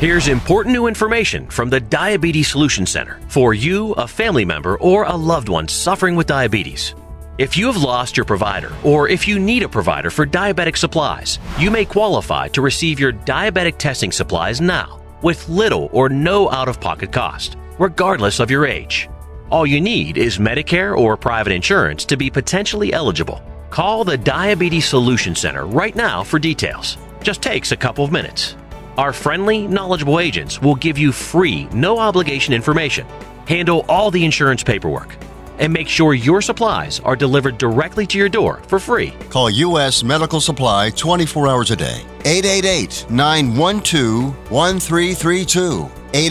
Here's important new information from the Diabetes Solution Center for you, a family member, or a loved one suffering with diabetes. If you have lost your provider, or if you need a provider for diabetic supplies, you may qualify to receive your diabetic testing supplies now with little or no out-of-pocket cost, regardless of your age. All you need is Medicare or private insurance to be potentially eligible. Call the Diabetes Solution Center right now for details. Just takes a couple of minutes. Our friendly, knowledgeable agents will give you free, no-obligation information, handle all the insurance paperwork, and make sure your supplies are delivered directly to your door for free. Call U.S. Medical Supply 24 hours a day. 888-912-1332.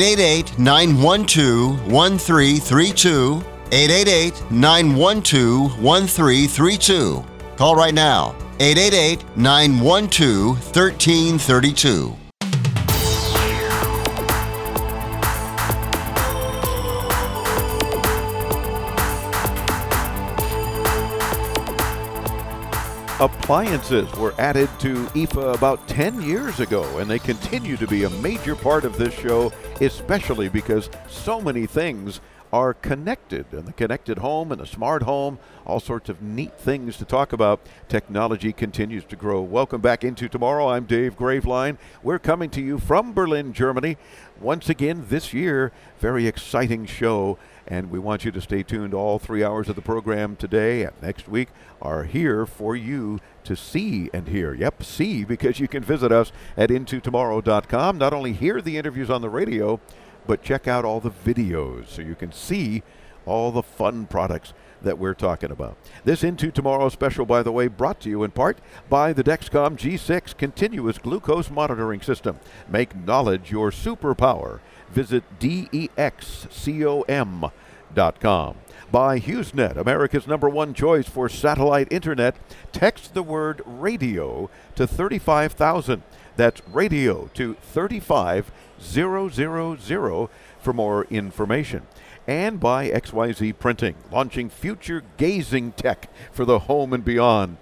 888-912-1332. 888-912-1332. Call right now. 888-912-1332. Appliances were added to IFA about 10 years ago, and they continue to be a major part of this show, especially because so many things are connected, and the connected home and the smart home, all sorts of neat things to talk about. Technology continues to grow. Welcome back into Tomorrow. I'm Dave Graveline. We're coming to you from Berlin, Germany. Once again this year, very exciting show, and we want you to stay tuned. All 3 hours of the program today and next week are here for you to see and hear. Yep, see, because you can visit us at intotomorrow.com. Not only hear the interviews on the radio, but check out all the videos so you can see all the fun products that we're talking about. This Into Tomorrow special, by the way, brought to you in part by the Dexcom G6 Continuous Glucose Monitoring System. Make knowledge your superpower. Visit DEXCOM.com. By HughesNet, America's #1 choice for satellite internet. Text the word radio to 35,000. That's radio to 35000 for more information. And by XYZ Printing, launching future gazing tech for the home and beyond.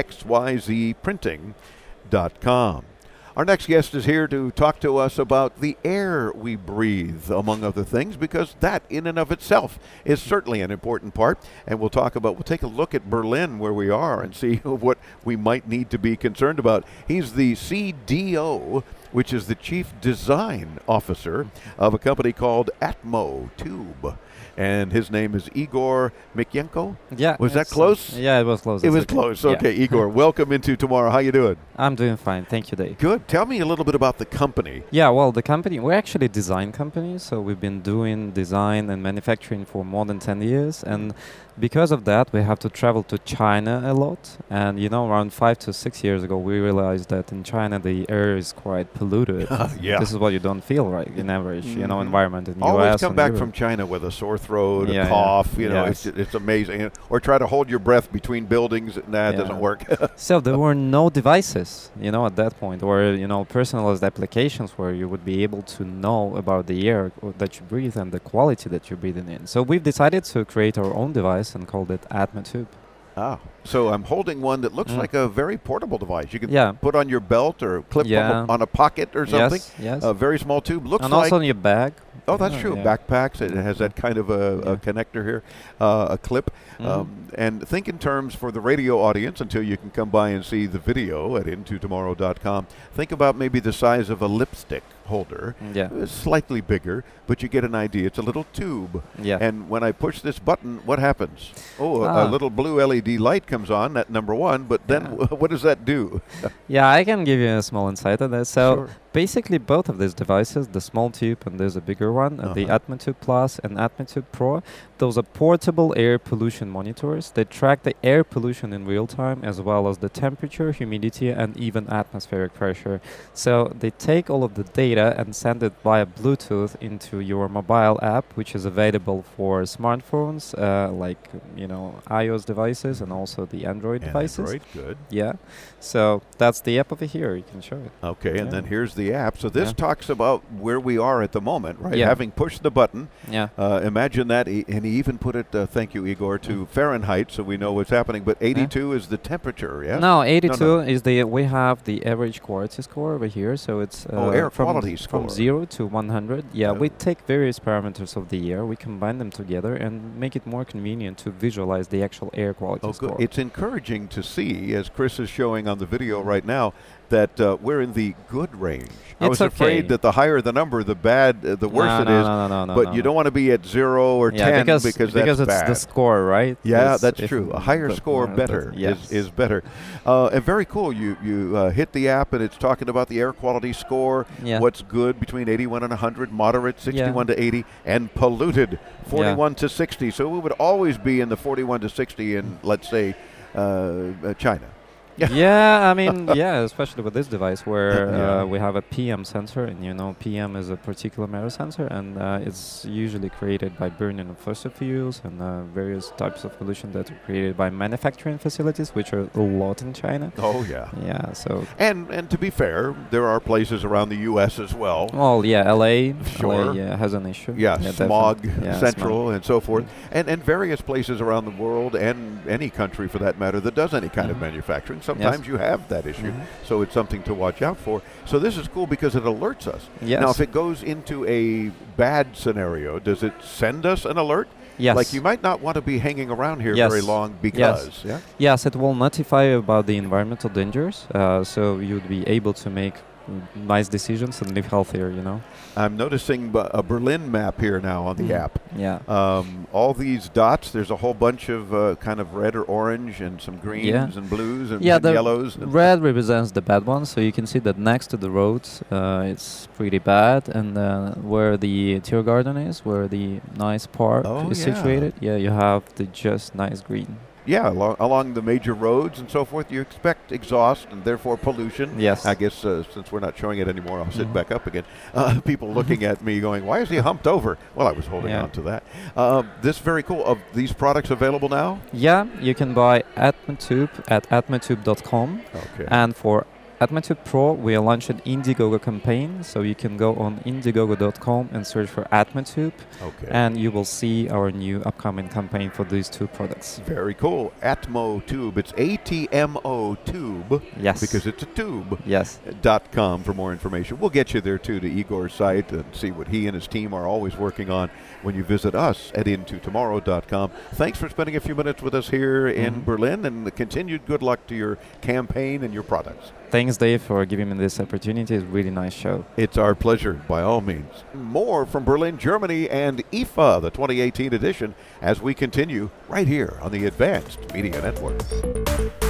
XYZprinting.com. Our next guest is here to talk to us about the air we breathe, among other things, because that in and of itself is certainly an important part. And we'll take a look at Berlin, where we are, and see what we might need to be concerned about. He's the CDO, which is the Chief Design Officer of a company called Atmo Tube. And his name is Igor Mikyenko. Yeah. Was that close? Yeah, it was close. It was close. Okay, yeah. Igor, welcome into Tomorrow. How you doing? I'm doing fine. Thank you, Dave. Good. Tell me a little bit about the company. Yeah, well, the company, we're actually a design company, so we've been doing design and manufacturing for more than 10 years. And because of that, we have to travel to China a lot. And, around 5 to 6 years ago, we realized that in China, the air is quite polluted. Yeah. This is what you don't feel, right, in average, environment in the Always US come and back Europe. from China with a sore throat, a cough, it's amazing. Or try to hold your breath between buildings. Nah, it doesn't work. So there were no devices, at that point, or, personalized applications where you would be able to know about the air that you breathe and the quality that you're breathing in. So we've decided to create our own device and called it Atmo Tube. Ah, so I'm holding one that looks like a very portable device. You can put on your belt or clip on a pocket or something. Yes. A very small tube. Looks and like also on your bag. Oh, that's true. Yeah. Backpacks. It has that kind of a connector here, a clip. And think in terms for the radio audience until you can come by and see the video at intotomorrow.com. Think about maybe the size of a lipstick holder. Yeah. It's slightly bigger, but you get an idea. It's a little tube. Yeah. And when I push this button, what happens? Oh, a little blue LED light comes on, that number one, but then what does that do? Yeah, I can give you a small insight on that. So Sure. basically both of these devices, the small tube and there's a bigger one, the Atmo Tube Plus and Atmo Tube Pro, those are portable air pollution monitors. They track the air pollution in real time as well as the temperature, humidity, and even atmospheric pressure. So they take all of the data and send it via Bluetooth into your mobile app, which is available for smartphones, like iOS devices and also the Android devices. Android, good. Yeah. So that's the app over here. You can show it. Okay, and then here's the app. So this talks about where we are at the moment, right? Yeah. Having pushed the button. Yeah. Imagine that, and he even put it, thank you, Igor, to Fahrenheit, so we know what's happening. But 82 is the temperature, yeah? No, 82 is we have the average quality score over here. So it's air from quality quality score. From 0 to 100. Yeah, Yeah. we take various parameters of the air, we combine them together and make it more convenient to visualize the actual air quality Oh, score. good. It's encouraging to see, as Chris is showing on the video right now, that we're in the good range. I It's was afraid okay. that the higher the number, the worse No, it no, is. no, But you don't want to be at 0 or 10 because because that's it's bad. the score, right? Yeah, Is that's if true. A higher the score, more better yes. is better. And very cool. You hit the app and it's talking about the air quality score. Yeah. What's good between 81 and 100, moderate 61 to 80, and polluted 41 to 60. So we would always be in the 41 to 60 in, let's say, China. Yeah, I mean, yeah, especially with this device where we have a PM sensor, and PM is a particulate matter sensor, and it's usually created by burning of fossil fuels and various types of pollution that are created by manufacturing facilities, which are a lot in China. Oh, yeah. Yeah, so. And to be fair, there are places around the U.S. as well. Well, yeah, LA, Sure. LA has an issue. Yeah, smog definitely. Yeah, central smog. and so forth, and various places around the world and any country for that matter that does any kind of manufacturing. Sometimes you have that issue, so it's something to watch out for. So this is cool because it alerts us. Yes. Now, if it goes into a bad scenario, does it send us an alert? Yes. Like you might not want to be hanging around here Yes. very long because, yeah? Yes, it will notify you about the environmental dangers, so you'd be able to make nice decisions and live healthier, I'm noticing a Berlin map here now on the app. Yeah. All these dots, there's a whole bunch of kind of red or orange and some greens and blues and the yellows. red represents the bad ones, so you can see that next to the roads it's pretty bad, and where the Tier Garden is, where the nice park is situated, you have the just nice green. Yeah, along the major roads and so forth, you expect exhaust and therefore pollution. Yes. I guess since we're not showing it anymore, I'll sit back up again. People looking at me going, why is he humped over? Well, I was holding on to that. This is very cool. Are these products available now? Yeah, you can buy Atmotube at atmotube.com. Okay. And for Atmotube Pro, we are launching Indiegogo campaign, so you can go on Indiegogo.com and search for Atmotube, and you will see our new upcoming campaign for these two products. Very cool. Atmotube. It's ATMO tube. Yes. Because it's a tube. Yes. .com for more information. We'll get you there too to Igor's site and see what he and his team are always working on when you visit us at intotomorrow.com. Thanks for spending a few minutes with us here in Berlin, and continued good luck to your campaign and your products. Thanks, Dave, for giving me this opportunity. It's a really nice show. It's our pleasure, by all means. More from Berlin, Germany, and IFA, the 2018 edition, as we continue right here on the Advanced Media Network.